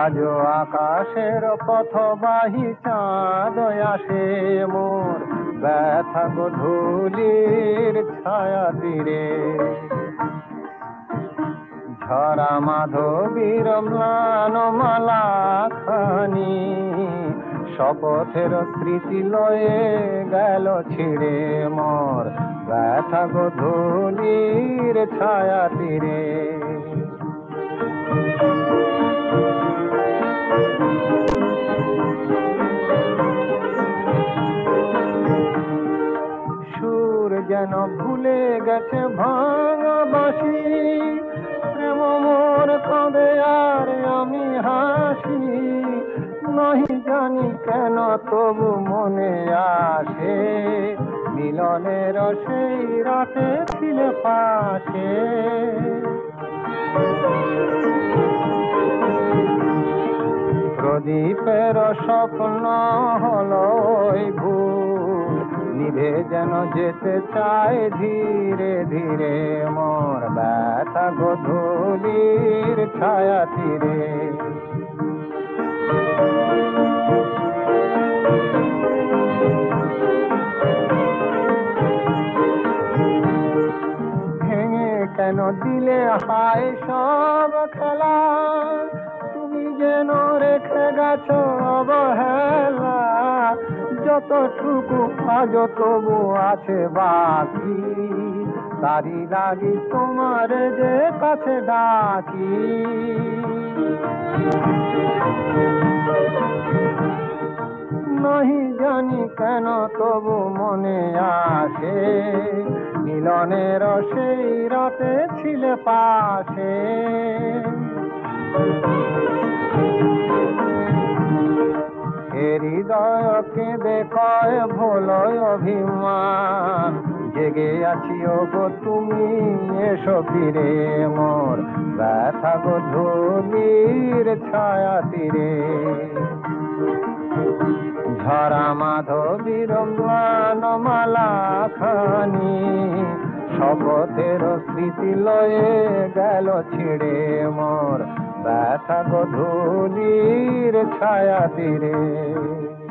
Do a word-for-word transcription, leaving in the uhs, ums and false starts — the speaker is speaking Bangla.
আজও আকাশের পথবাহী চাঁদ আসে মোর ব্যথা গধূলির ছায়া তীরে। ঝরা মাধবীর ম্লান মালা খানি শপথের স্মৃতি লয়ে গেল ছিড়ে মোর ব্যথা গধূলির ছায়া তীরে। সুর যেন ভুলে গেছে ভাঙা বাঁশি, প্রেম মোর কাঁদে আর আমি হাসি। নহি জানি কেন তবু মনে আসে মিলনের সেই রাতে ছিলে পাশে। প্রদীপের স্বপ্ন হলো ভুল, নিভে যেন যেতে চায় ধীরে ধীরে মোর ব্যথা গধূলির ছায়া তীরে। ভেঙে কেন দিলে হায় সব খেলা, তুমি যেন রেখে গেছো অবহেলা। যতটুকু আজ তবু আছে বাকি, তারি লাগি তোমার যে কাছে ডাকি। নহি জানি কেন তবু মনে আসে মিলনের সেই রাতে ছিলে পাশে। হৃদয় কেঁদে কয় ভোলয় অভিমান, জেগে আছি ওগো তুমি এসো ফিরে মোর ব্যথা গধূলির ছায়া তীরে। ঝরা মাধবীর ম্লান মালা খানি শপথের স্মৃতি লয়ে গেল ছিড়ে মোর ব্যথা গধূলির ছায়া তীরে।